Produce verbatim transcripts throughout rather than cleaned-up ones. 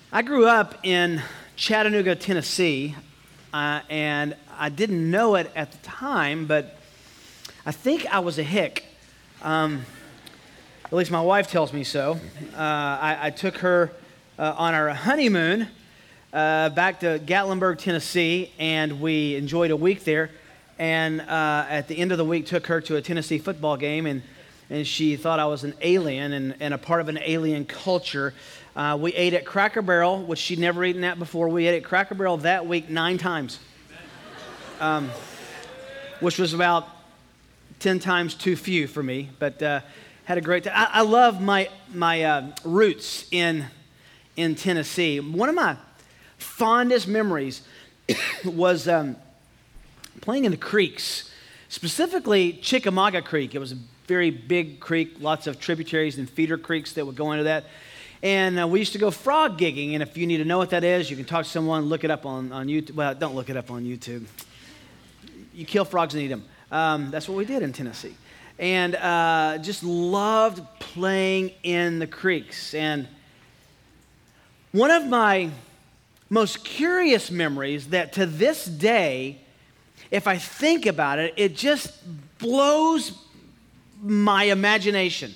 I grew up in Chattanooga, Tennessee, uh, and I didn't know it at the time, but I think I was a hick. Um, at least my wife tells me so. Uh, I, I took her uh, on our honeymoon uh, back to Gatlinburg, Tennessee, and we enjoyed a week there. And uh, at the end of the week, took her to a Tennessee football game, and and she thought I was an alien and, and a part of an alien culture. Uh, we ate at Cracker Barrel, which she'd never eaten at before. We ate at Cracker Barrel that week nine times, um, which was about ten times too few for me, but uh, had a great time. I, I love my my uh, roots in in Tennessee. One of my fondest memories was um, playing in the creeks, specifically Chickamauga Creek. It was a very big creek, lots of tributaries and feeder creeks that would go into that. And uh, we used to go frog gigging, and if you need to know what that is, you can talk to someone, look it up on, on YouTube. Well, don't look it up on YouTube. You kill frogs and eat them. Um, that's what we did in Tennessee. And uh, just loved playing in the creeks. And one of my most curious memories that to this day, if I think about it, it just blows my imagination.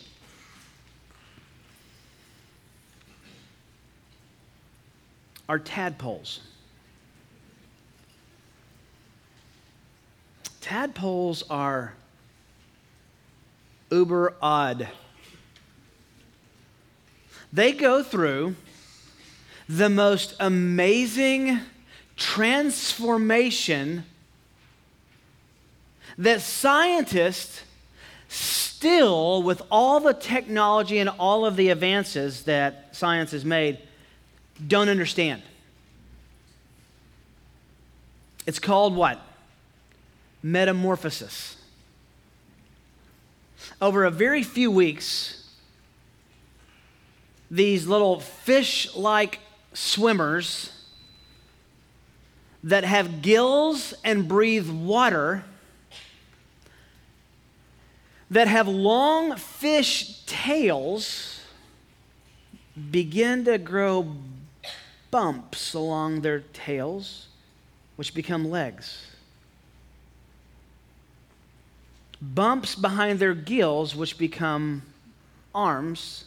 Are tadpoles. Tadpoles are uber odd. They go through the most amazing transformation that scientists still, with all the technology and all of the advances that science has made, don't understand. It's called what? Metamorphosis. Over a very few weeks, these little fish-like swimmers that have gills and breathe water, that have long fish tails, begin to grow bumps along their tails, which become legs. Bumps behind their gills, which become arms.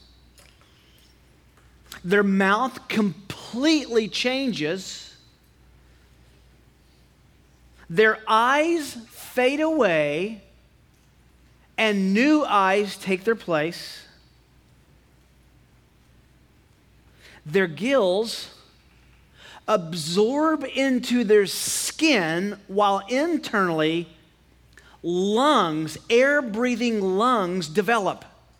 Their mouth completely changes. Their eyes fade away, and new eyes take their place. Their gills absorb into their skin, while internally lungs, air-breathing lungs, develop.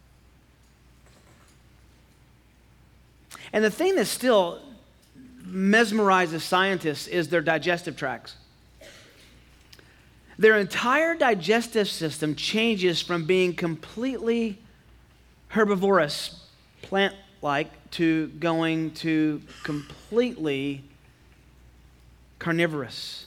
And the thing that still mesmerizes scientists is their digestive tracts. Their entire digestive system changes from being completely herbivorous, plant-like, to going to completely carnivorous.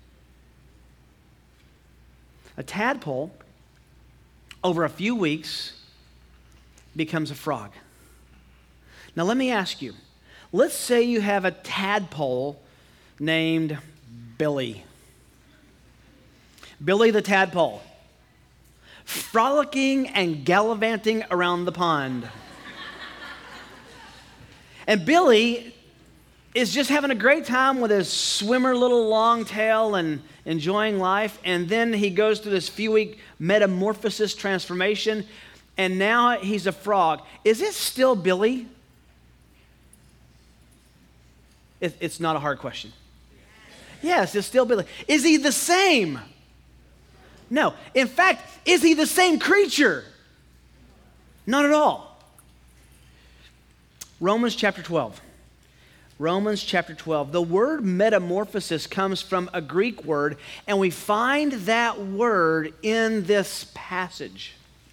A tadpole, over a few weeks, becomes a frog. Now let me ask you, let's say you have a tadpole named Billy. Billy the tadpole, frolicking and gallivanting around the pond. And Billy is just having a great time with his swimmer little long tail and enjoying life. And then he goes through this few-week metamorphosis transformation, and now he's a frog. Is it still Billy? It, it's not a hard question. Yes, it's still Billy. Is he the same? No. In fact, is he the same creature? Not at all. Romans chapter twelve. Romans chapter twelve. The word metamorphosis comes from a Greek word, and we find that word in this passage.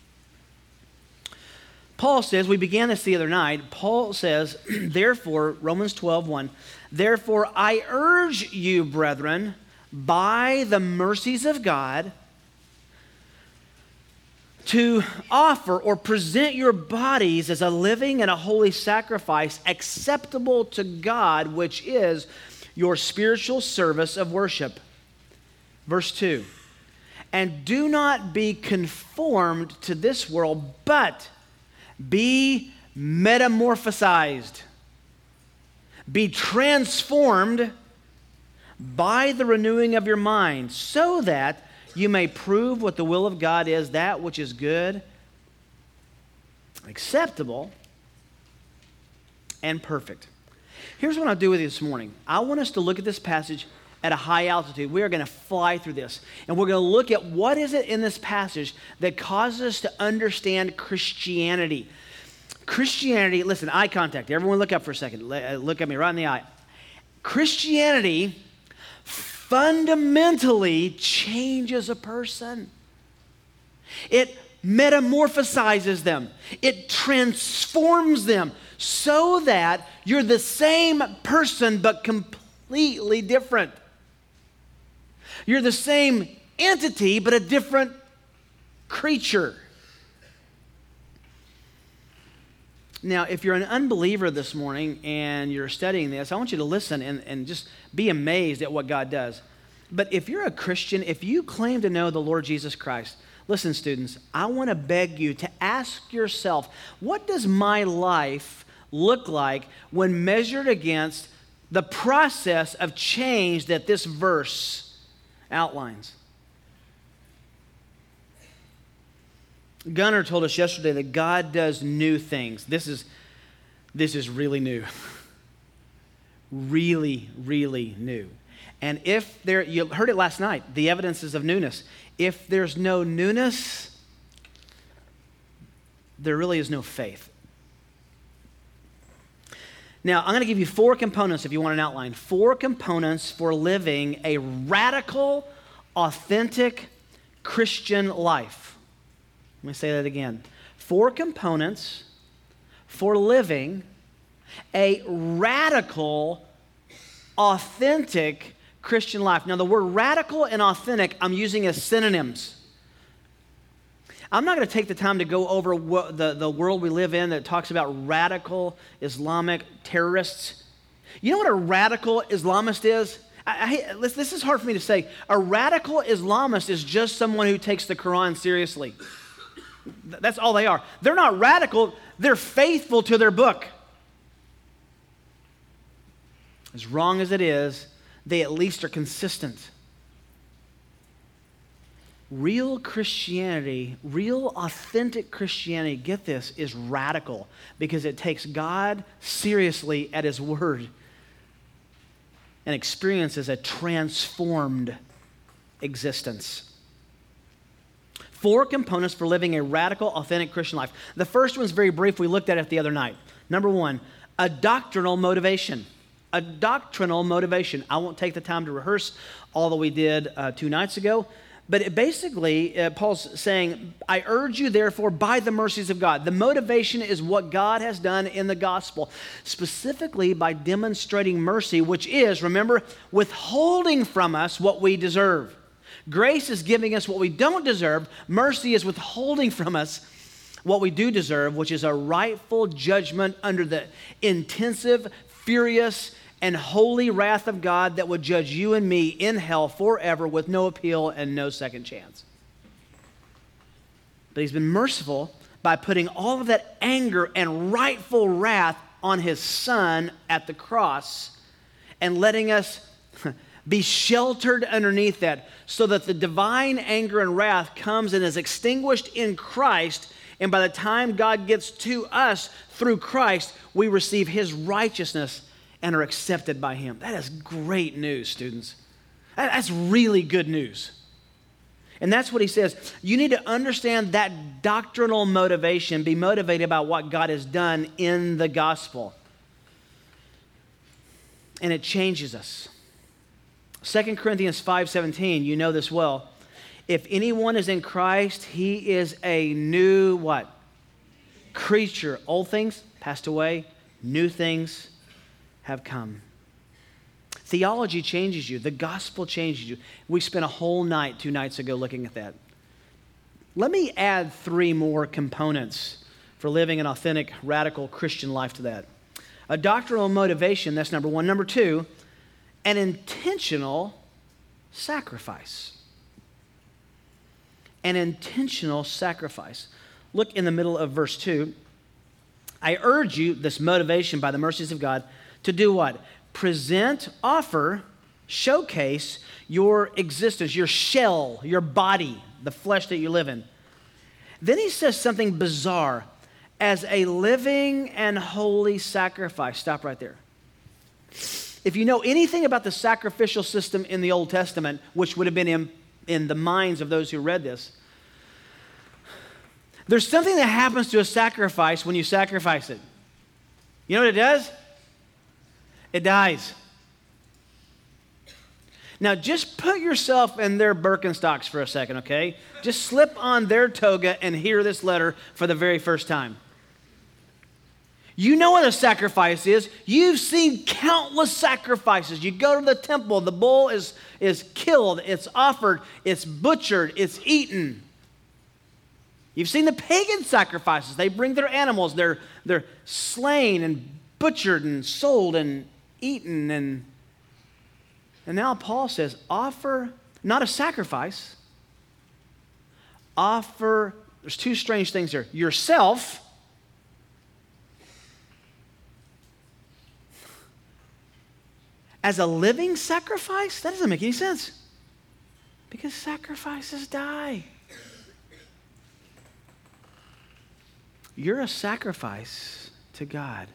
Paul says, we began this the other night, Paul says, therefore, Romans twelve one, therefore I urge you, brethren, by the mercies of God, to offer or present your bodies as a living and a holy sacrifice acceptable to God, which is your spiritual service of worship. Verse two, and do not be conformed to this world, but be metamorphosized. Be transformed by the renewing of your mind, so that you may prove what the will of God is, that which is good, acceptable, and perfect. Here's what I'll do with you this morning. I want us to look at this passage at a high altitude. We are going to fly through this, and we're going to look at what is it in this passage that causes us to understand Christianity. Christianity, listen, eye contact. Everyone look up for a second. Look at me right in the eye. Christianity fundamentally changes a person. It metamorphosizes them. It transforms them so that you're the same person but completely different. You're the same entity but a different creature. Now, if you're an unbeliever this morning and you're studying this, I want you to listen and, and just be amazed at what God does. But if you're a Christian, if you claim to know the Lord Jesus Christ, listen, students, I want to beg you to ask yourself, what does my life look like when measured against the process of change that this verse outlines? Gunnar told us yesterday that God does new things. This is, this is really new. Really, really new. And if there, you heard it last night, the evidences of newness. If there's no newness, there really is no faith. Now, I'm going to give you four components if you want an outline. Four components for living a radical, authentic Christian life. Let me say that again. Four components for living a radical, authentic Christian life. Now, the word radical and authentic I'm using as synonyms. I'm not going to take the time to go over what the, the world we live in that talks about radical Islamic terrorists. You know what a radical Islamist is? I, I, this is hard for me to say. A radical Islamist is just someone who takes the Quran seriously. That's all they are. They're not radical. They're faithful to their book. As wrong as it is, they at least are consistent. Real Christianity, real authentic Christianity, get this, is radical because it takes God seriously at His word and experiences a transformed existence. Four components for living a radical, authentic Christian life. The first one's very brief. We looked at it the other night. Number one, a doctrinal motivation. A doctrinal motivation. I won't take the time to rehearse all that we did uh, two nights ago, but it basically, uh, Paul's saying, I urge you therefore by the mercies of God. The motivation is what God has done in the gospel, specifically by demonstrating mercy, which is, remember, withholding from us what we deserve. Grace is giving us what we don't deserve. Mercy is withholding from us what we do deserve, which is a rightful judgment under the intensive, furious, and holy wrath of God that would judge you and me in hell forever with no appeal and no second chance. But He's been merciful by putting all of that anger and rightful wrath on His Son at the cross and letting us be sheltered underneath that so that the divine anger and wrath comes and is extinguished in Christ, and by the time God gets to us through Christ, we receive His righteousness and are accepted by Him. That is great news, students. That's really good news. And that's what he says. You need to understand that doctrinal motivation, be motivated by what God has done in the gospel. And it changes us. Second Corinthians five seventeen, you know this well. If anyone is in Christ, he is a new what? Creature. Old things passed away, new things have come. Theology changes you. The gospel changes you. We spent a whole night two nights ago looking at that. Let me add three more components for living an authentic, radical Christian life to that. A doctrinal motivation, that's number one. Number two, an intentional sacrifice. An intentional sacrifice. Look in the middle of verse two. I urge you, this motivation by the mercies of God, to do what? Present, offer, showcase your existence, your shell, your body, the flesh that you live in. Then he says something bizarre. As a living and holy sacrifice. Stop right there. If you know anything about the sacrificial system in the Old Testament, which would have been in, in the minds of those who read this, there's something that happens to a sacrifice when you sacrifice it. You know what it does? It dies. Now, just put yourself in their Birkenstocks for a second, okay? Just slip on their toga and hear this letter for the very first time. You know what a sacrifice is. You've seen countless sacrifices. You go to the temple, the bull is, is killed, it's offered, it's butchered, it's eaten. You've seen the pagan sacrifices. They bring their animals, they're, they're slain and butchered and sold and eaten. And, and now Paul says, offer not a sacrifice, offer, there's two strange things here, yourself as a living sacrifice? That doesn't make any sense. Because sacrifices die. You're a sacrifice to God.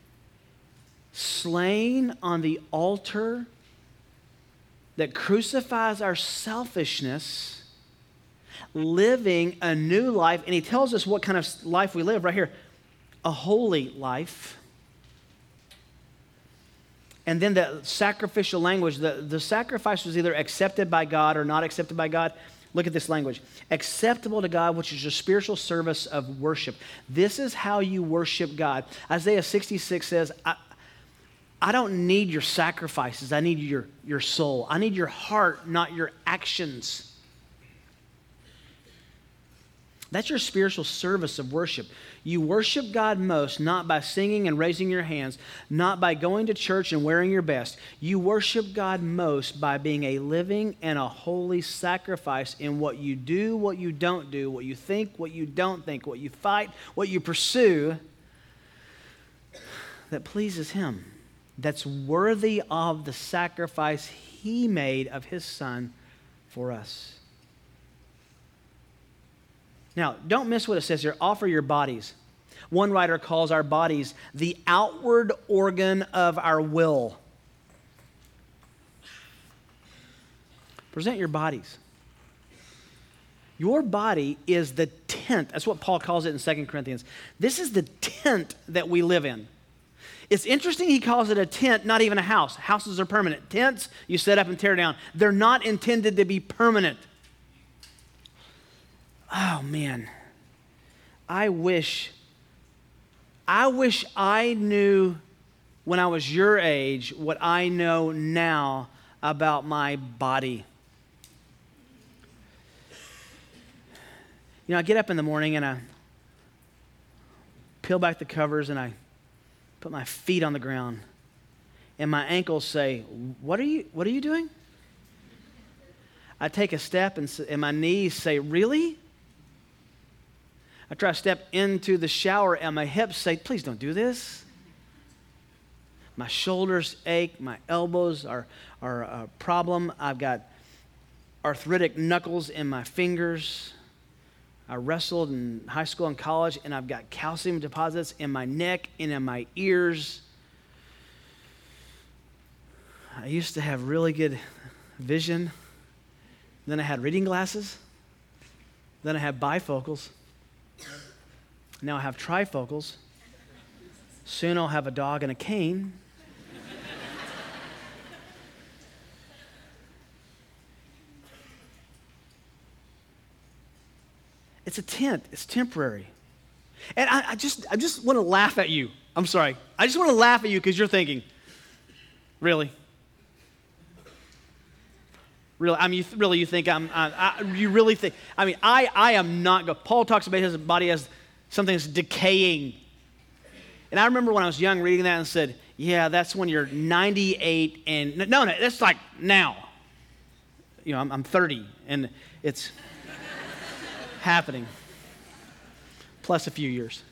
Slain on the altar that crucifies our selfishness, living a new life. And he tells us what kind of life we live right here. A holy life. And then the sacrificial language, the, the sacrifice was either accepted by God or not accepted by God. Look at this language. Acceptable to God, which is your spiritual service of worship. This is how you worship God. Isaiah sixty-six says, I, I don't need your sacrifices. I need your, your soul. I need your heart, not your actions. That's your spiritual service of worship. You worship God most not by singing and raising your hands, not by going to church and wearing your best. You worship God most by being a living and a holy sacrifice in what you do, what you don't do, what you think, what you don't think, what you fight, what you pursue, that pleases Him, that's worthy of the sacrifice He made of His Son for us. Now, don't miss what it says here. Offer your bodies. One writer calls our bodies the outward organ of our will. Present your bodies. Your body is the tent. That's what Paul calls it in Second Corinthians. This is the tent that we live in. It's interesting he calls it a tent, not even a house. Houses are permanent. Tents, you set up and tear down. They're not intended to be permanent. Oh, man, I wish, I wish I knew when I was your age what I know now about my body. You know, I get up in the morning and I peel back the covers and I put my feet on the ground and my ankles say, what are you, what are you doing? I take a step and, and my knees say, really? I try to step into the shower and my hips say, please don't do this. My shoulders ache. My elbows are, are a problem. I've got arthritic knuckles in my fingers. I wrestled in high school and college, and I've got calcium deposits in my neck and in my ears. I used to have really good vision. Then I had reading glasses. Then I had bifocals. Now I have trifocals. Soon I'll have a dog and a cane. It's a tent. It's temporary. And I, I just I just want to laugh at you. I'm sorry. I just want to laugh at you because you're thinking, really? Really, I mean, you th- really, you think I'm, I, I, you really think, I mean, I, I am not, go- Paul talks about his body as something that's decaying. And I remember when I was young reading that and said, yeah, that's when you're ninety-eight and, no, no, that's like now. You know, I'm, I'm thirty and it's happening. Plus a few years.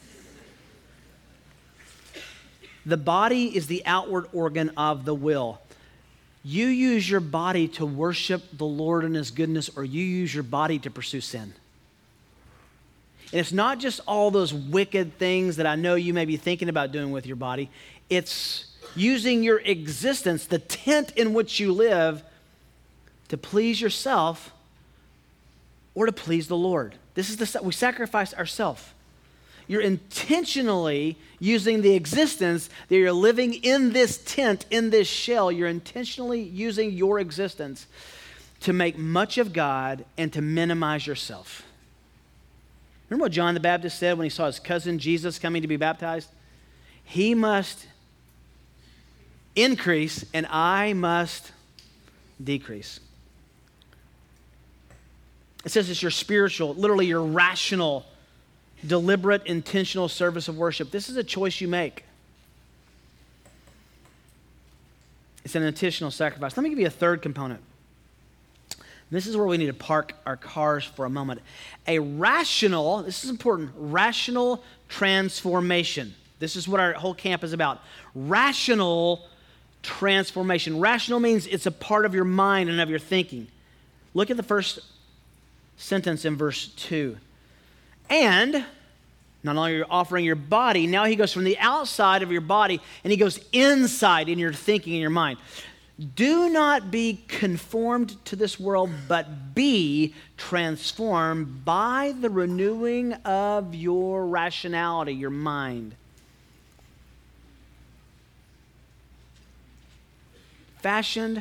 The body is the outward organ of the will. You use your body to worship the Lord and His goodness, or you use your body to pursue sin. And it's not just all those wicked things that I know you may be thinking about doing with your body. It's using your existence, the tent in which you live, to please yourself or to please the Lord. This is the, we sacrifice ourselves. You're intentionally using the existence that you're living in this tent, in this shell. You're intentionally using your existence to make much of God and to minimize yourself. Remember what John the Baptist said when he saw his cousin Jesus coming to be baptized? He must increase and I must decrease. It says it's your spiritual, literally your rational, deliberate, intentional service of worship. This is a choice you make. It's an intentional sacrifice. Let me give you a third component. This is where we need to park our cars for a moment. A rational, this is important, rational transformation. This is what our whole camp is about. Rational transformation. Rational means it's a part of your mind and of your thinking. Look at the first sentence in verse two. And not only are you offering your body, now he goes from the outside of your body and he goes inside in your thinking and your mind. Do not be conformed to this world, but be transformed by the renewing of your rationality, your mind. Fashioned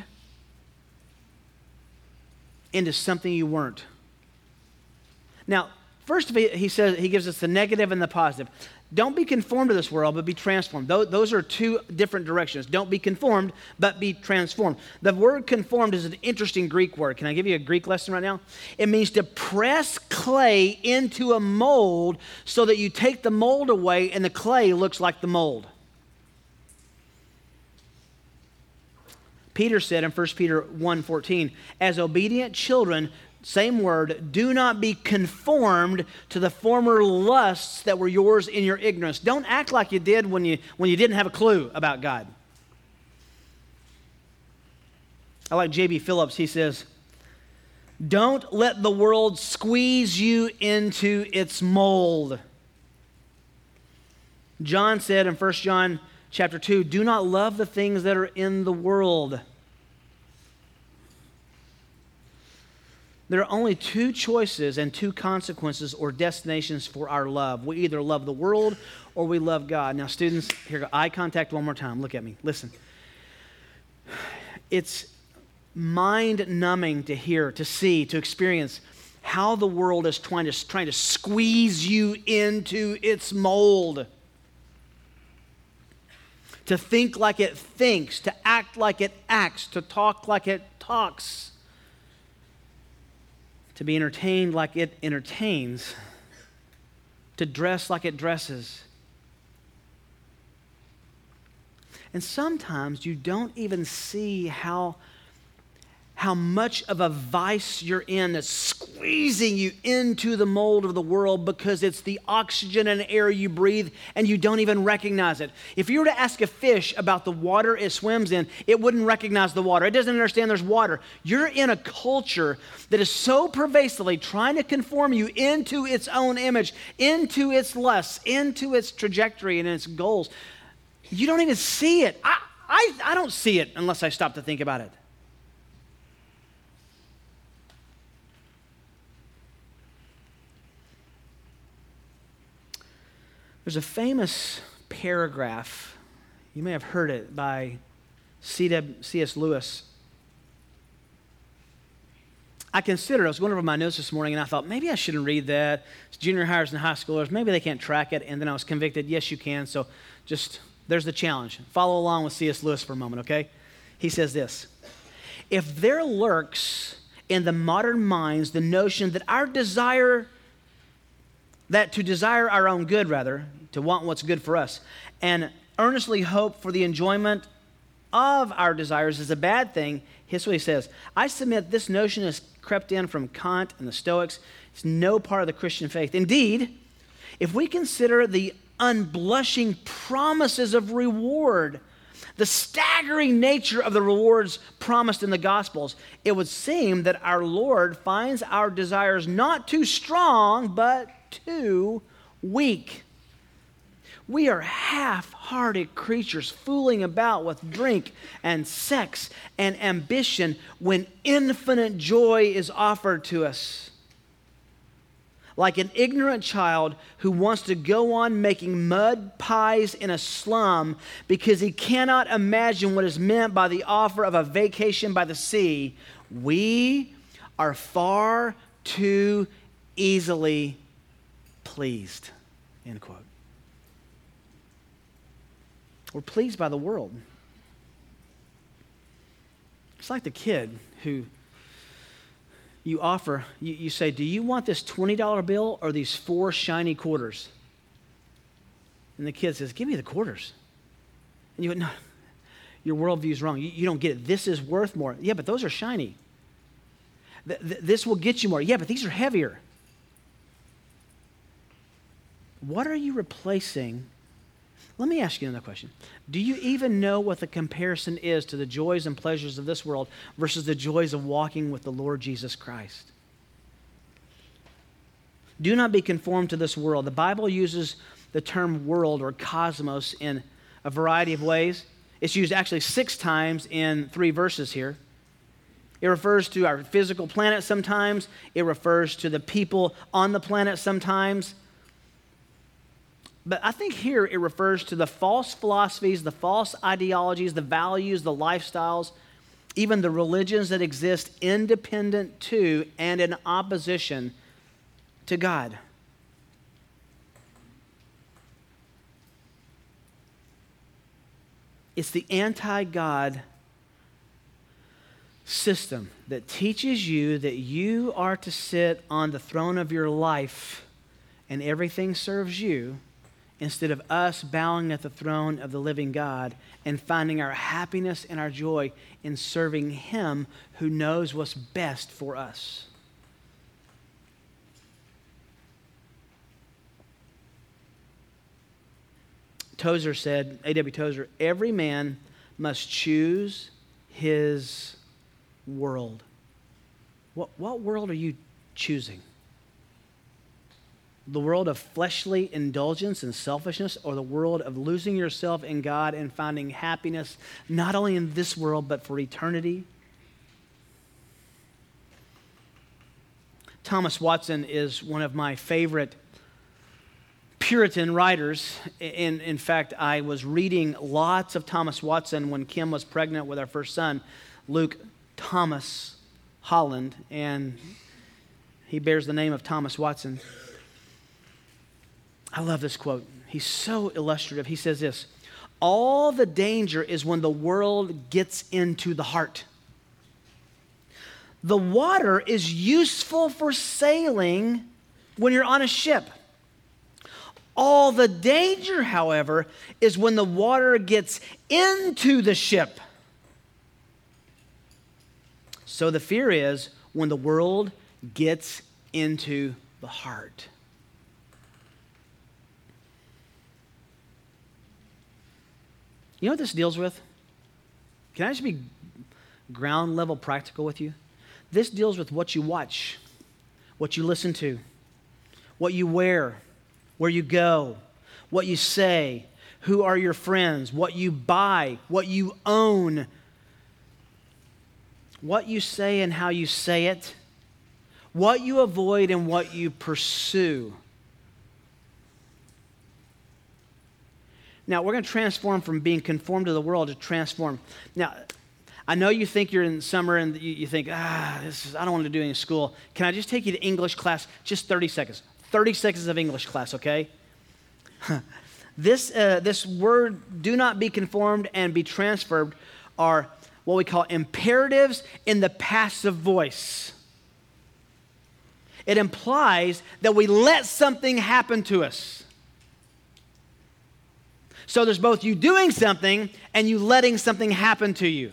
into something you weren't. Now, first of all, he says he gives us the negative and the positive. Don't be conformed to this world, but be transformed. Those are two different directions. Don't be conformed, but be transformed. The word conformed is an interesting Greek word. Can I give you a Greek lesson right now? It means to press clay into a mold so that you take the mold away and the clay looks like the mold. Peter said in First Peter one fourteen, as obedient children, same word, do not be conformed to the former lusts that were yours in your ignorance. Don't act like you did when you, when you didn't have a clue about God. I like J B Phillips. He says, don't let the world squeeze you into its mold. John said in First John chapter two, do not love the things that are in the world. There are only two choices and two consequences or destinations for our love. We either love the world or we love God. Now, students, here, go. Eye contact one more time. Look at me. Listen. It's mind-numbing to hear, to see, to experience how the world is trying to, trying to squeeze you into its mold. To think like it thinks, to act like it acts, to talk like it talks. To be entertained like it entertains, to dress like it dresses. And sometimes you don't even see how, how much of a vice you're in that's squeezing you into the mold of the world because it's the oxygen and air you breathe and you don't even recognize it. If you were to ask a fish about the water it swims in, it wouldn't recognize the water. It doesn't understand there's water. You're in a culture that is so pervasively trying to conform you into its own image, into its lusts, into its trajectory and its goals. You don't even see it. I, I, I don't see it unless I stop to think about it. There's a famous paragraph, you may have heard it, by C S Lewis. I considered, I was going over my notes this morning and I thought, maybe I shouldn't read that. It's junior hires and high schoolers. Maybe they can't track it. And then I was convicted, yes, you can. So just, there's the challenge. Follow along with C S Lewis for a moment, okay? He says this, if there lurks in the modern minds the notion that our desire, that to desire our own good, rather, to want what's good for us, and earnestly hope for the enjoyment of our desires is a bad thing, here's what he says. I submit this notion has crept in from Kant and the Stoics. It's no part of the Christian faith. Indeed, if we consider the unblushing promises of reward, the staggering nature of the rewards promised in the Gospels, it would seem that our Lord finds our desires not too strong, but too weak. We are half-hearted creatures fooling about with drink and sex and ambition when infinite joy is offered to us. Like an ignorant child who wants to go on making mud pies in a slum because he cannot imagine what is meant by the offer of a vacation by the sea, we are far too easily pleased. End quote. We're pleased by the world. It's like the kid who you offer, you, you say, do you want this twenty dollar bill or these four shiny quarters? And the kid says, give me the quarters. And you go, no, your worldview is wrong. You, you don't get it. This is worth more. Yeah, but those are shiny. Th- th- this will get you more. Yeah, but these are heavier. What are you replacing? Let me ask you another question. Do you even know what the comparison is to the joys and pleasures of this world versus the joys of walking with the Lord Jesus Christ? Do not be conformed to this world. The Bible uses the term world or cosmos in a variety of ways. It's used actually six times in three verses here. It refers to our physical planet sometimes. It refers to the people on the planet sometimes. But I think here it refers to the false philosophies, the false ideologies, the values, the lifestyles, even the religions that exist independent to and in opposition to God. It's the anti-God system that teaches you that you are to sit on the throne of your life and everything serves you, instead of us bowing at the throne of the living God and finding our happiness and our joy in serving Him who knows what's best for us. Tozer said, A W Tozer, every man must choose his world. What, what world are you choosing? The world of fleshly indulgence and selfishness, or the world of losing yourself in God and finding happiness not only in this world but for eternity? Thomas Watson is one of my favorite Puritan writers. In, in fact, I was reading lots of Thomas Watson when Kim was pregnant with our first son, Luke Thomas Holland, and he bears the name of Thomas Watson. I love this quote. He's so illustrative. He says this, all the danger is when the world gets into the heart. The water is useful for sailing when you're on a ship. All the danger, however, is when the water gets into the ship. So the fear is when the world gets into the heart. You know what this deals with? Can I just be ground level practical with you? This deals with what you watch, what you listen to, what you wear, where you go, what you say, who are your friends, what you buy, what you own, what you say and how you say it, what you avoid and what you pursue. Now, we're going to transform from being conformed to the world to transform. Now, I know you think you're in summer and you, you think, ah, this is, I don't want to do any school. Can I just take you to English class? Just thirty seconds. thirty seconds of English class, okay? this, uh, this word, do not be conformed and be transferred, are what we call imperatives in the passive voice. It implies that we let something happen to us. So there's both you doing something and you letting something happen to you.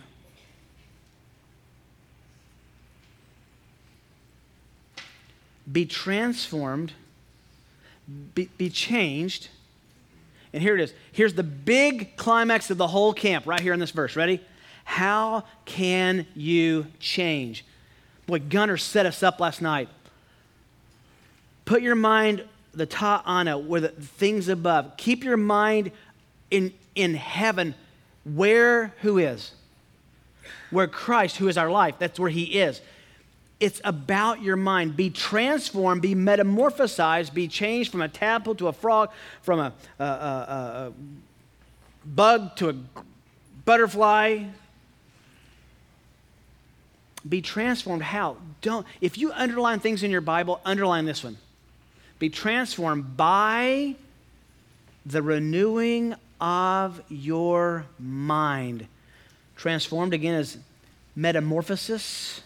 Be transformed, be, be changed. And here it is. Here's the big climax of the whole camp right here in this verse. Ready? How can you change? Boy, Gunnar set us up last night. Put your mind, the ta'ana, where the things above. Keep your mind in, in heaven, where who is? Where Christ, who is our life, that's where he is. It's about your mind. Be transformed, be metamorphosized, be changed from a tadpole to a frog, from a, a, a, a bug to a butterfly. Be transformed. How? Don't. If you underline things in your Bible, underline this one. Be transformed by the renewing of your mind. Transformed again is metamorphosis.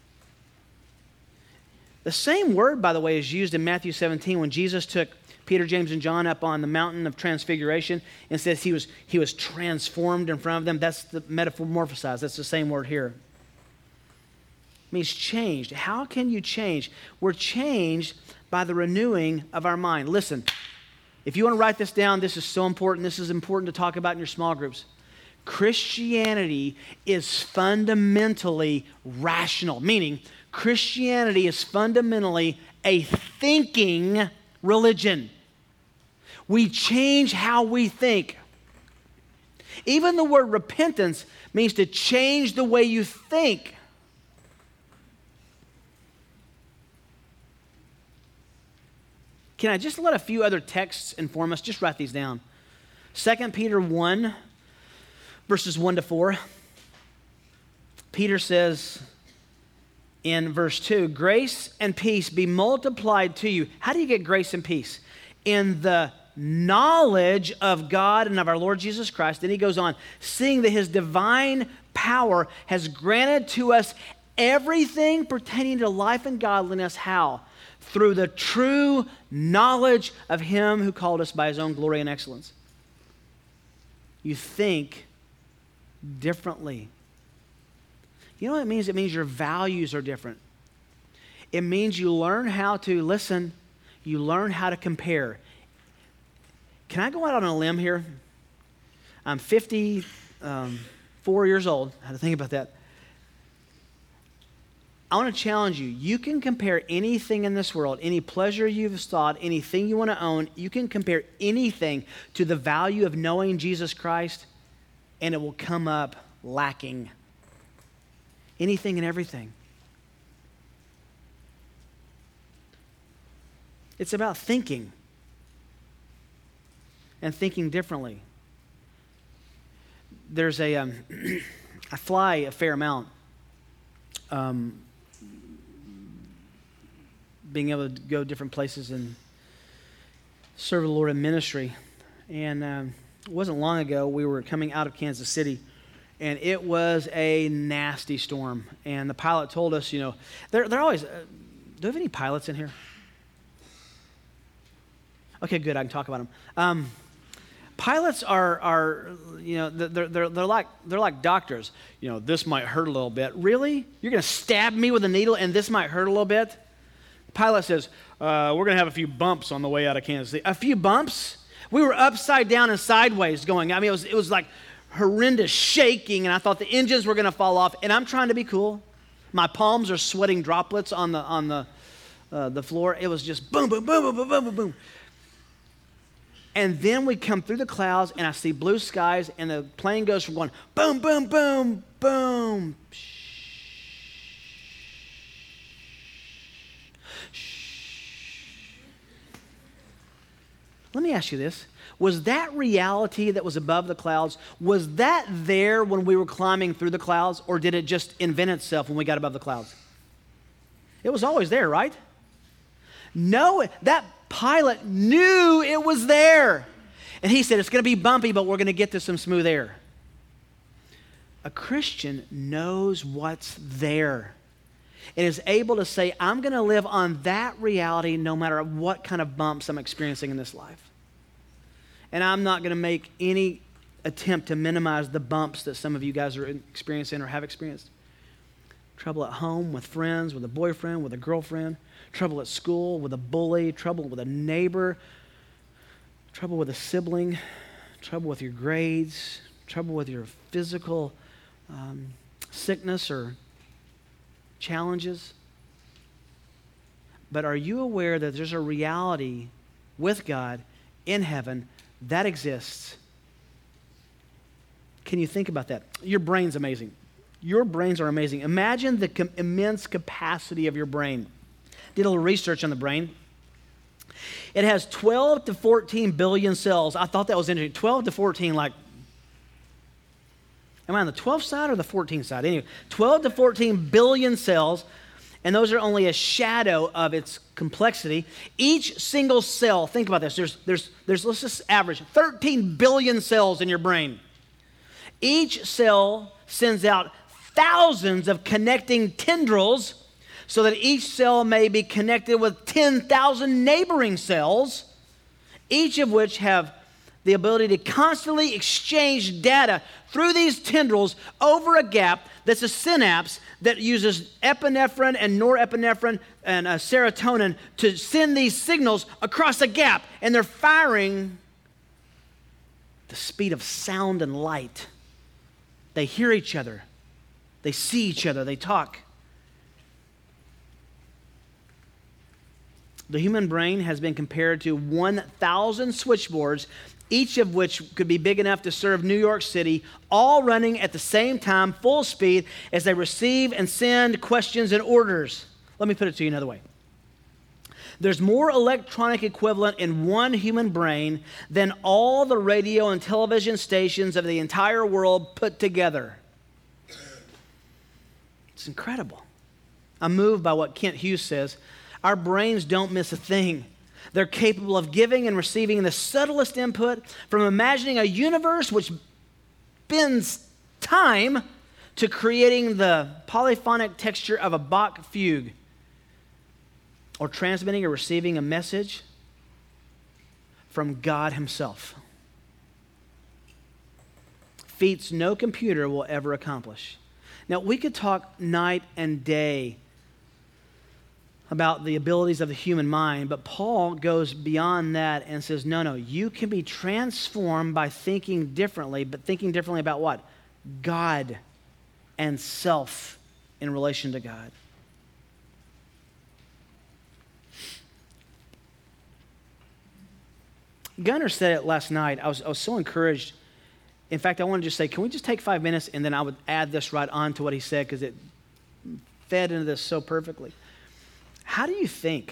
The same word, by the way, is used in Matthew seventeen when Jesus took Peter, James, and John up on the mountain of transfiguration and says he was, he was transformed in front of them. That's the metamorphosized. That's the same word here. It means changed. How can you change? We're changed by the renewing of our mind. Listen, if you want to write this down, this is so important. This is important to talk about in your small groups. Christianity is fundamentally rational, meaning Christianity is fundamentally a thinking religion. We change how we think. Even the word repentance means to change the way you think. Can I just let a few other texts inform us? Just write these down. Second Peter one, verses one to four. Peter says in verse two, grace and peace be multiplied to you. How do you get grace and peace? In the knowledge of God and of our Lord Jesus Christ. Then he goes on, seeing that his divine power has granted to us everything pertaining to life and godliness. How? Through the true knowledge of him who called us by his own glory and excellence. You think differently. You know what it means? It means your values are different. It means you learn how to listen. You learn how to compare. Can I go out on a limb here? I'm fifty-four years old. I had to think about that. I want to challenge you. You can compare anything in this world, any pleasure you've sought, anything you want to own, you can compare anything to the value of knowing Jesus Christ, and it will come up lacking. Anything and everything. It's about thinking and thinking differently. There's a, um, I fly a fair amount. Um, being able to go different places and serve the Lord in ministry. And um, it wasn't long ago, we were coming out of Kansas City, and it was a nasty storm. And the pilot told us, you know, they're, they're always, uh, do we have any pilots in here? Okay, good, I can talk about them. Um, pilots are, are you know, they're, they're, they're, like, they're like doctors. You know, this might hurt a little bit. Really? You're going to stab me with a needle and this might hurt a little bit? The pilot says, uh, we're going to have a few bumps on the way out of Kansas City. A few bumps? We were upside down and sideways going. I mean, it was, it was like horrendous shaking, and I thought the engines were going to fall off, and I'm trying to be cool. My palms are sweating droplets on the, on the, uh, the floor. It was just boom, boom, boom, boom, boom, boom, boom, boom. And then we come through the clouds, and I see blue skies, and the plane goes from going boom, boom, boom, boom. Let me ask you this. Was that reality that was above the clouds, was that there when we were climbing through the clouds, or did it just invent itself when we got above the clouds? It was always there, right? No, that pilot knew it was there. And he said, it's going to be bumpy, but we're going to get to some smooth air. A Christian knows what's there and is able to say, I'm going to live on that reality no matter what kind of bumps I'm experiencing in this life. And I'm not going to make any attempt to minimize the bumps that some of you guys are experiencing or have experienced. Trouble at home with friends, with a boyfriend, with a girlfriend. Trouble at school with a bully. Trouble with a neighbor. Trouble with a sibling. Trouble with your grades. Trouble with your physical um, sickness or challenges. But are you aware that there's a reality with God in heaven that exists? Can you think about that? Your brain's amazing. Your brains are amazing. Imagine the com- immense capacity of your brain. Did a little research on the brain. It has twelve to fourteen billion cells. I thought that was interesting. twelve to fourteen, like, am I on the twelve side or the fourteen side? Anyway, twelve to fourteen billion cells, and those are only a shadow of its complexity. Each single cell, think about this, there's, there's, there's let's just average, thirteen billion cells in your brain. Each cell sends out thousands of connecting tendrils so that each cell may be connected with ten thousand neighboring cells, each of which have the ability to constantly exchange data through these tendrils over a gap that's a synapse that uses epinephrine and norepinephrine and uh, serotonin to send these signals across a gap, and they're firing the speed of sound and light. They hear each other. They see each other. They talk. The human brain has been compared to one thousand switchboards, each of which could be big enough to serve New York City, all running at the same time, full speed, as they receive and send questions and orders. Let me put it to you another way. There's more electronic equivalent in one human brain than all the radio and television stations of the entire world put together. It's incredible. I'm moved by what Kent Hughes says. Our brains don't miss a thing. They're capable of giving and receiving the subtlest input, from imagining a universe which bends time to creating the polyphonic texture of a Bach fugue, or transmitting or receiving a message from God himself. Feats no computer will ever accomplish. Now, we could talk night and day about the abilities of the human mind, but Paul goes beyond that and says, no, no, you can be transformed by thinking differently, but thinking differently about what? God and self in relation to God. Gunnar said it last night. I was, I was so encouraged. In fact, I want to just say, can we just take five minutes and then I would add this right on to what he said, because it fed into this so perfectly. How do you think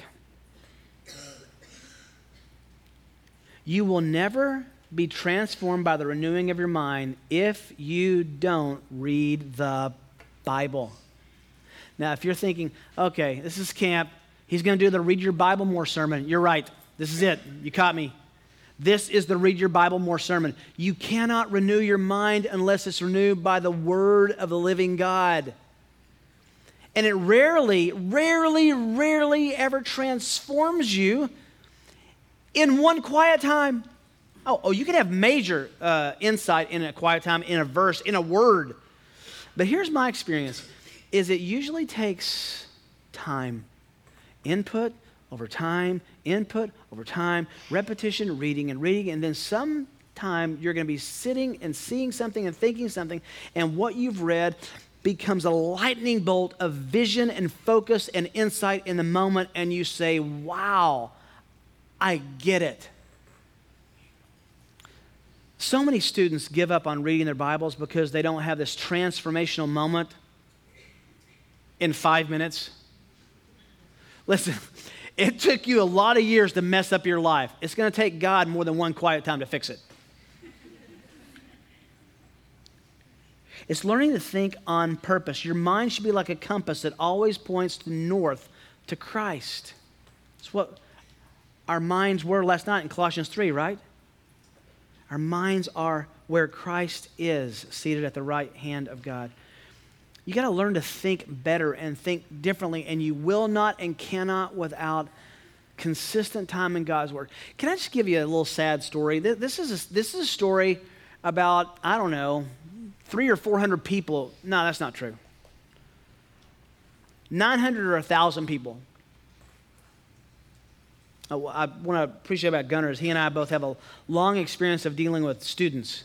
you will never be transformed by the renewing of your mind if you don't read the Bible? Now, if you're thinking, okay, this is camp, he's going to do the Read Your Bible More sermon. You're right. This is it. You caught me. This is the Read Your Bible More sermon. You cannot renew your mind unless it's renewed by the Word of the living God. And it rarely, rarely, rarely ever transforms you in one quiet time. Oh, oh you can have major uh, insight in a quiet time, in a verse, in a word. But here's my experience, is it usually takes time. Input over time, input over time, repetition, reading and reading, and then sometime you're going to be sitting and seeing something and thinking something, and what you've read becomes a lightning bolt of vision and focus and insight in the moment, and you say, wow, I get it. So many students give up on reading their Bibles because they don't have this transformational moment in five minutes. Listen, it took you a lot of years to mess up your life. It's going to take God more than one quiet time to fix it. It's learning to think on purpose. Your mind should be like a compass that always points to north, to Christ. It's what our minds were last night in Colossians three, right? Our minds are where Christ is, seated at the right hand of God. You got to learn to think better and think differently, and you will not and cannot without consistent time in God's Word. Can I just give you a little sad story? This is a, this is a story about, I don't know, three or four hundred people. No, that's not true. nine hundred or one thousand people. I want to appreciate about Gunnar is he and I both have a long experience of dealing with students.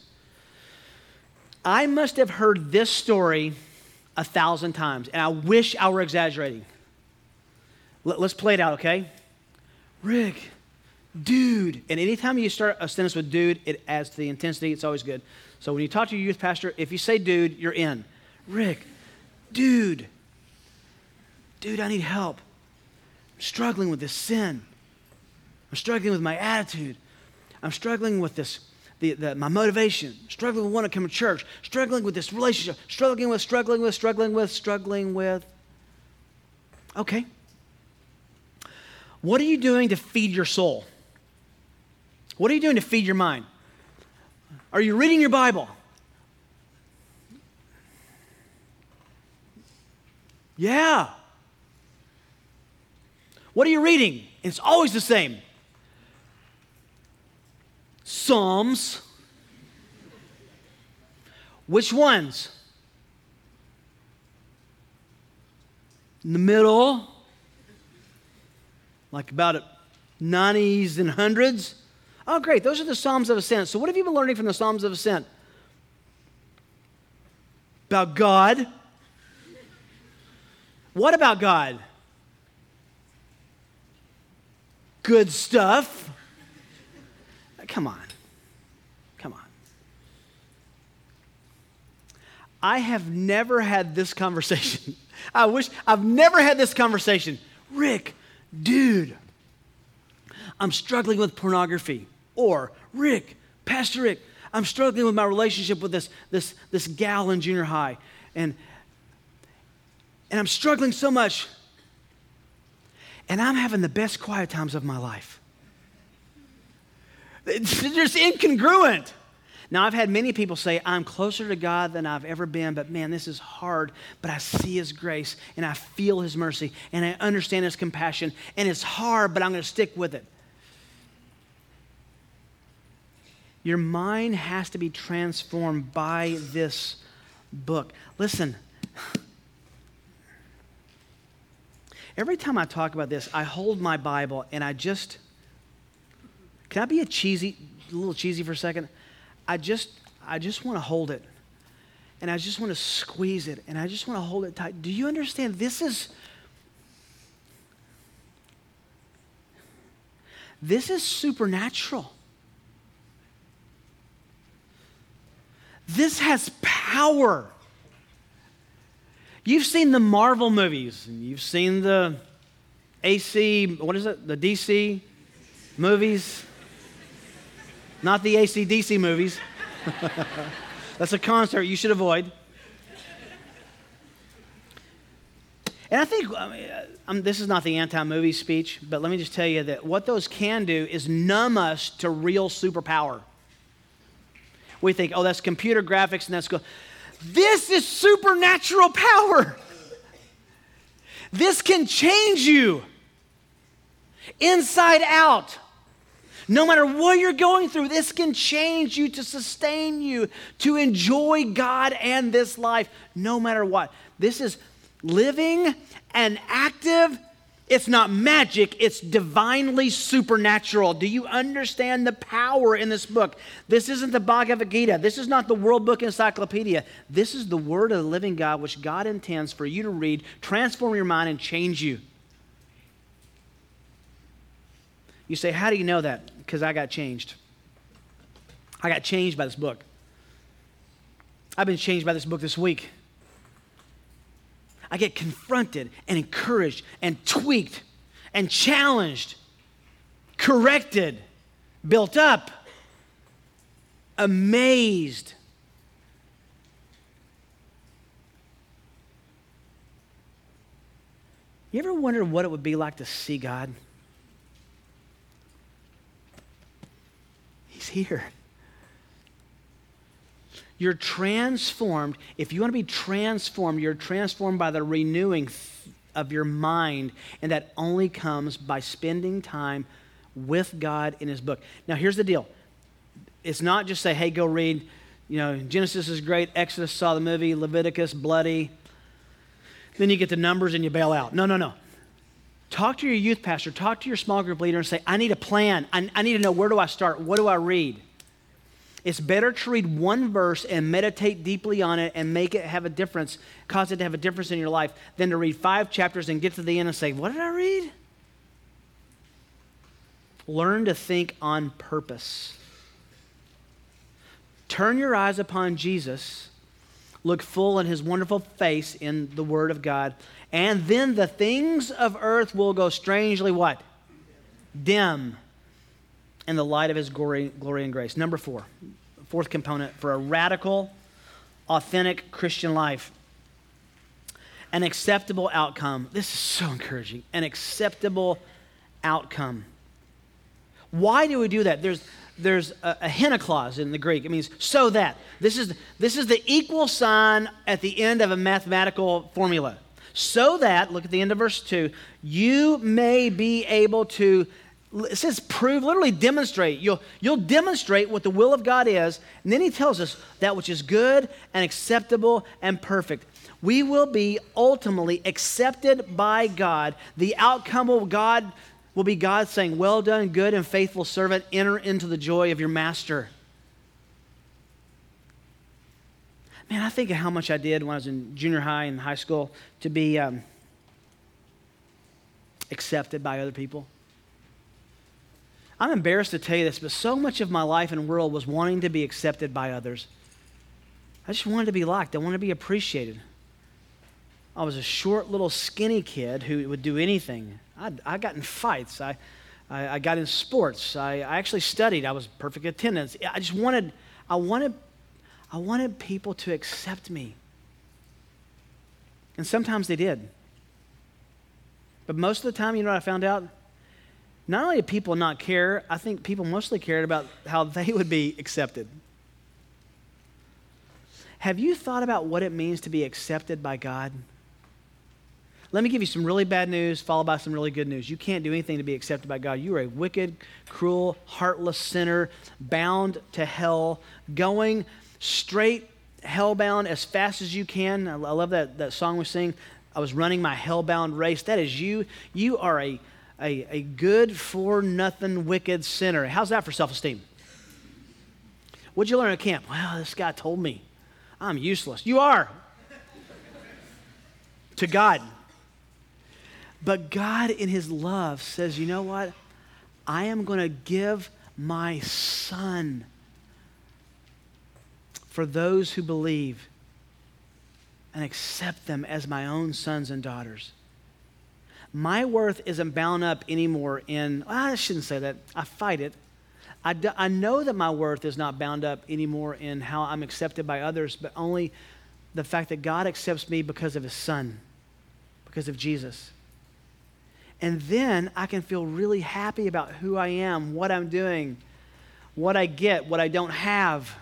I must have heard this story a thousand times, and I wish I were exaggerating. Let, let's play it out, okay? Rick, dude. And anytime you start a sentence with dude, it adds to the intensity. It's always good. So when you talk to your youth pastor, if you say dude, you're in. Rick, dude. Dude, I need help. I'm struggling with this sin. I'm struggling with my attitude. I'm struggling with this, the, the, my motivation. Struggling with wanting to come to church. Struggling with this relationship. Struggling with, struggling with, struggling with, struggling with. Okay. What are you doing to feed your soul? What are you doing to feed your mind? Are you reading your Bible? Yeah. What are you reading? It's always the same. Psalms. Which ones? In the middle. Like about nineties and hundreds. Oh, great. Those are the Psalms of Ascent. So what have you been learning from the Psalms of Ascent? About God. What about God? Good stuff. Come on. Come on. I have never had this conversation. I wish I've never had this conversation. Rick, dude, I'm struggling with pornography. Or, Rick, Pastor Rick, I'm struggling with my relationship with this, this, this gal in junior high. And, and I'm struggling so much. And I'm having the best quiet times of my life. It's just incongruent. Now, I've had many people say, I'm closer to God than I've ever been, but man, this is hard. But I see His grace, and I feel His mercy, and I understand His compassion, and it's hard, but I'm going to stick with it. Your mind has to be transformed by this book. Listen, every time I talk about this, I hold my Bible, and I just, can I be a cheesy, a little cheesy for a second? I just, I just want to hold it. And I just want to squeeze it. And I just want to hold it tight. Do you understand? This is, this is supernatural. This has power. You've seen the Marvel movies. And you've seen the A C, what is it? The D C movies. Not the A C D C movies. That's a concert you should avoid. And I think, I mean, I'm, this is not the anti-movie speech, but let me just tell you that what those can do is numb us to real superpower. We think, oh, that's computer graphics and that's good. This is supernatural power. This can change you inside out. No matter what you're going through, this can change you to sustain you, to enjoy God and this life, no matter what. This is living and active. It's not magic, it's divinely supernatural. Do you understand the power in this book? This isn't the Bhagavad Gita. This is not the World Book Encyclopedia. This is the Word of the living God, which God intends for you to read, transform your mind, and change you. You say, how do you know that? Because I got changed. I got changed by this book. I've been changed by this book this week. I get confronted and encouraged and tweaked and challenged, corrected, built up, amazed. You ever wondered what it would be like to see God? He's here. You're transformed. If you want to be transformed, you're transformed by the renewing of your mind, and that only comes by spending time with God in his book. Now, here's the deal. It's not just say, hey, go read, you know, Genesis is great, Exodus, saw the movie, Leviticus, bloody. Then you get the Numbers and you bail out. No, no, no. Talk to your youth pastor, talk to your small group leader and say, I need a plan. I, I need to know, where do I start? What do I read? It's better to read one verse and meditate deeply on it and make it have a difference, cause it to have a difference in your life, than to read five chapters and get to the end and say, what did I read? Learn to think on purpose. Turn your eyes upon Jesus, look full in his wonderful face in the Word of God, and then the things of earth will go strangely what? Dim. In the light of his glory, glory and grace. Number four, fourth component for a radical, authentic Christian life. An acceptable outcome. This is so encouraging. An acceptable outcome. Why do we do that? There's there's a, a hina clause in the Greek. It means so that. This is this is the equal sign at the end of a mathematical formula. So that, look at the end of verse two, you may be able to, it says prove, literally demonstrate. You'll, you'll demonstrate what the will of God is. And then he tells us that which is good and acceptable and perfect. We will be ultimately accepted by God. The outcome of God will be God saying, well done, good and faithful servant. Enter into the joy of your master. Man, I think of how much I did when I was in junior high and high school to be um, accepted by other people. I'm embarrassed to tell you this, but so much of my life and world was wanting to be accepted by others. I just wanted to be liked. I wanted to be appreciated. I was a short, little, skinny kid who would do anything. I, I got in fights. I, I, I got in sports. I, I actually studied. I was perfect attendance. I just wanted, I wanted, I wanted people to accept me. And sometimes they did. But most of the time, you know what I found out? Not only did people not care, I think people mostly cared about how they would be accepted. Have you thought about what it means to be accepted by God? Let me give you some really bad news, followed by some really good news. You can't do anything to be accepted by God. You are a wicked, cruel, heartless sinner, bound to hell, going straight hellbound as fast as you can. I love that, that song we sing, I was running my hellbound race. That is you. You are a, a, a good for nothing wicked sinner. How's that for self-esteem? What'd you learn at camp? Well, this guy told me I'm useless. You are. To God. But God in his love says, you know what? I am going to give my son for those who believe and accept them as my own sons and daughters. My worth isn't bound up anymore in, well, I shouldn't say that. I fight it. I, do, I know that my worth is not bound up anymore in how I'm accepted by others, but only the fact that God accepts me because of his son, because of Jesus. And then I can feel really happy about who I am, what I'm doing, what I get, what I don't have.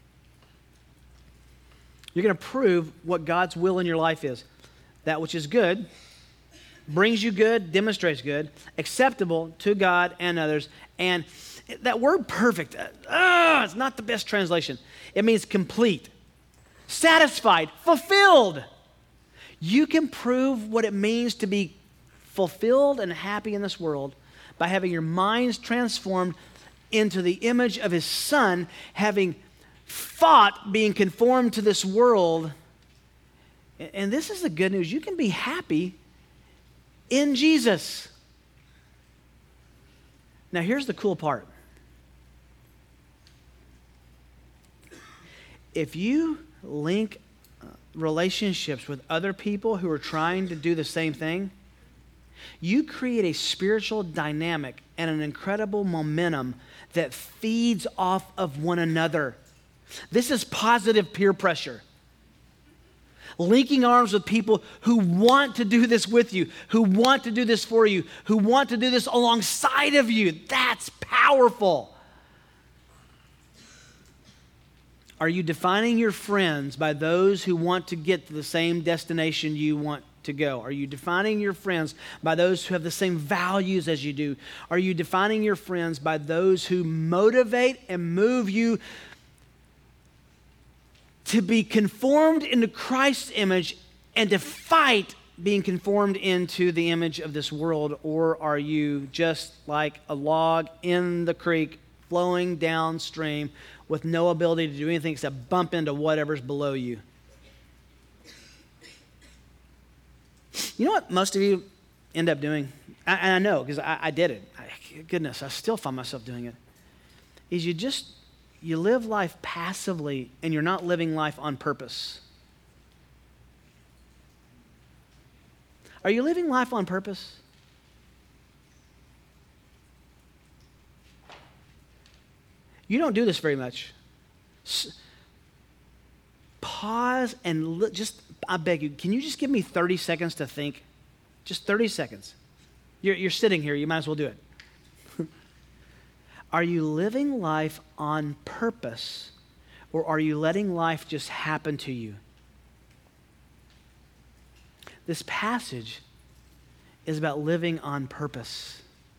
You're going to prove what God's will in your life is. That which is good, brings you good, demonstrates good, acceptable to God and others. And that word perfect, uh, it's not the best translation. It means complete, satisfied, fulfilled. You can prove what it means to be fulfilled and happy in this world by having your minds transformed into the image of his son, having fought being conformed to this world. And this is the good news. You can be happy in Jesus. Now, here's the cool part. If you link relationships with other people who are trying to do the same thing, you create a spiritual dynamic and an incredible momentum that feeds off of one another. This is positive peer pressure. Linking arms with people who want to do this with you, who want to do this for you, who want to do this alongside of you. That's powerful. Are you defining your friends by those who want to get to the same destination you want to go? Are you defining your friends by those who have the same values as you do? Are you defining your friends by those who motivate and move you to be conformed into Christ's image and to fight being conformed into the image of this world? Or are you just like a log in the creek flowing downstream with no ability to do anything except bump into whatever's below you? You know what most of you end up doing? I, and I know because I, I did it. I, goodness, I still find myself doing it. Is you just, you live life passively and you're not living life on purpose. Are you living life on purpose? You don't do this very much. S- pause and li- just, I beg you, can you just give me thirty seconds to think? Just thirty seconds. You're, you're sitting here, you might as well do it. Are you living life on purpose, or are you letting life just happen to you? This passage is about living on purpose.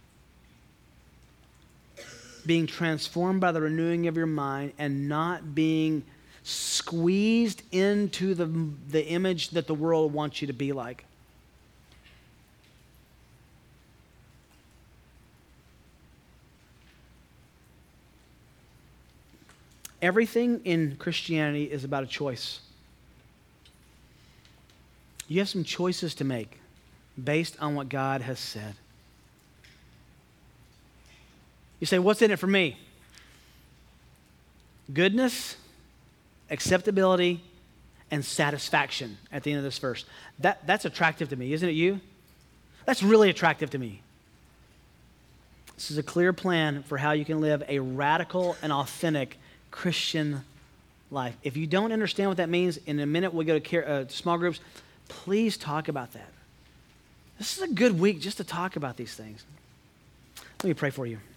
Being transformed by the renewing of your mind and not being squeezed into the, the image that the world wants you to be like. Everything in Christianity is about a choice. You have some choices to make based on what God has said. You say, what's in it for me? Goodness, acceptability, and satisfaction at the end of this verse. That, that's attractive to me, isn't it you? That's really attractive to me. This is a clear plan for how you can live a radical and authentic Christian life. If you don't understand what that means, in a minute we go to care, uh, small groups, please talk about that. This is a good week just to talk about these things. Let me pray for you.